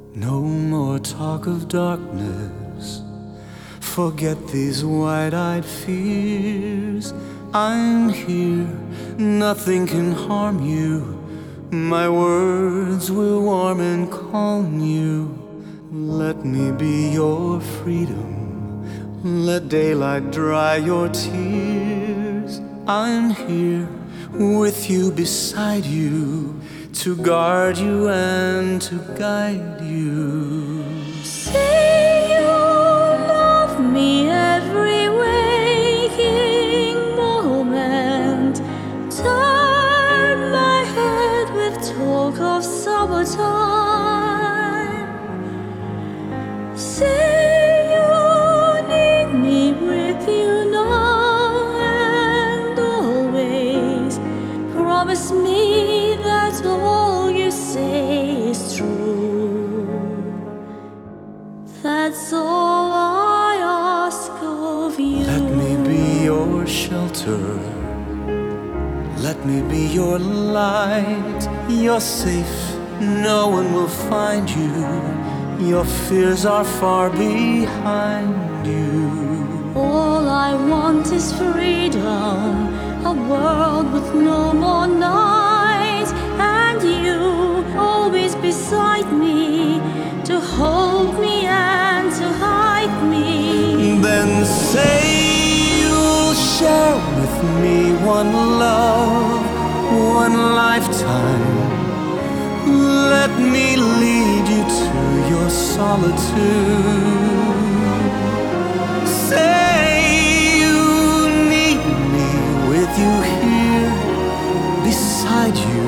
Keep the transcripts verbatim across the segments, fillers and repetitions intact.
No more talk of darkness. Forget these wide-eyed fears. I'm here, nothing can harm you. My words will warm and calm you. Let me be your freedom. Let daylight dry your tears. I'm here with you, beside you, to guard you and to guide you. Say you love me every waking moment. Turn my head with talk of summertime. Say you need me with you now and always. Promise me that all you say is true. That's all I ask of you. Let me be your shelter. Let me be your light. You're safe, no one will find you. Your fears are far behind you. All I want is freedom, a world with no more night, and you always beside me, to hold me and to hide me. Then say you'll share with me one love, one lifetime. Let me lead you to your solitude. Say you need me with you here, beside you.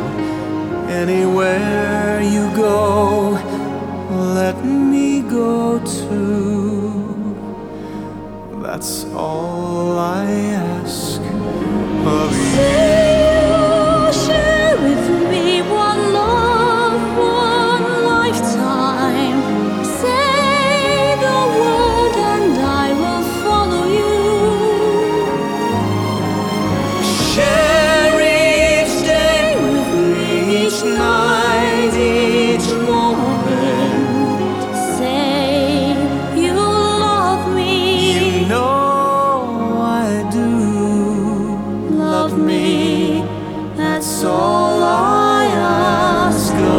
Anywhere you go, let me go too. That's all I ask of you. Say you'll share with me one love, one lifetime. Say the word and I will follow you. Share each day with me, each night, each moment. Say you love me. You know I do. Love me. That's all I ask of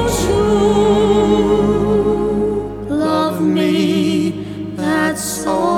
That's all.